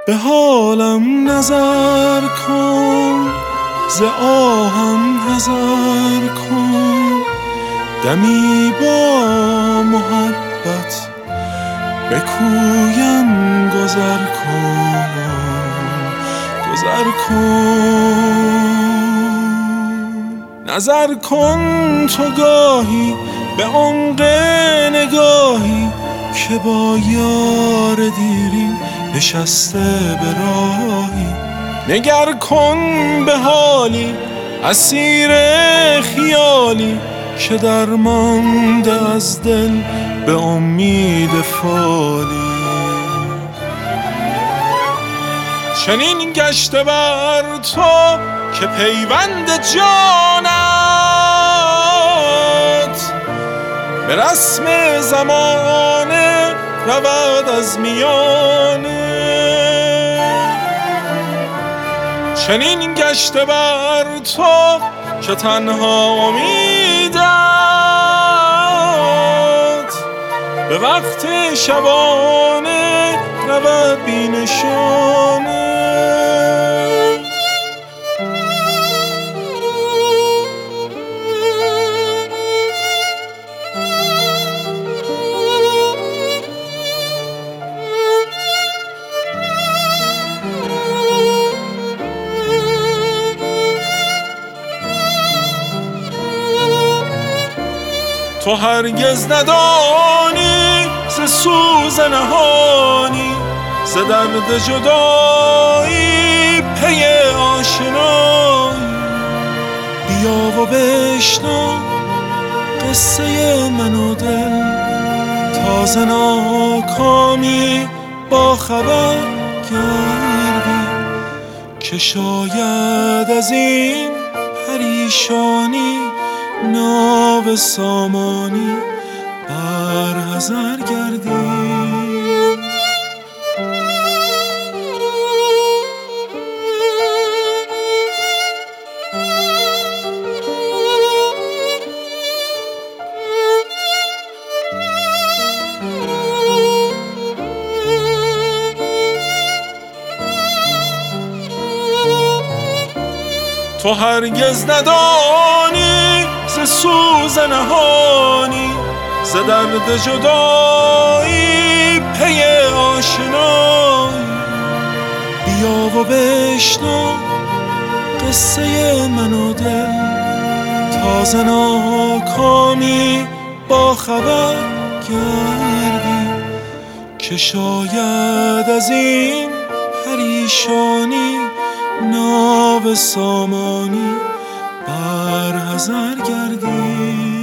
به حالم نظر کن، ز آهم حذر کن، دمی با محبت به کویم گذر کن، گذر کن. نظر کن تو گاهی به عمق نگاهی که با یار دیرین نشسته به راهی. نگر کن به حالی اسیر خیالی که درمانده از دل به امید فالی. چنین گشته بر تو که پیوند جانت به رسم زمانه رود از میانه. چنین گشته بر تو که تنها امیدت به وقت شبانه رود بی نشانه. تو هرگز ندانی ز سوز نهانی، ز درد جدایی پی آشنایی. بیا و بشنو قصه من و دل، تازه ناکامی با خبر گردی که شاید از این پریشانی ناو سامانی بر حذر گردی. تو هرگز ندانی ز سوز نهانی، ز درد جدایی پی آشنایی. بیا و بشنو قصه من و دل، تازه ناکامی با خبر گردی که شاید از این پریشانی ناو سامانی بر حذر گردی.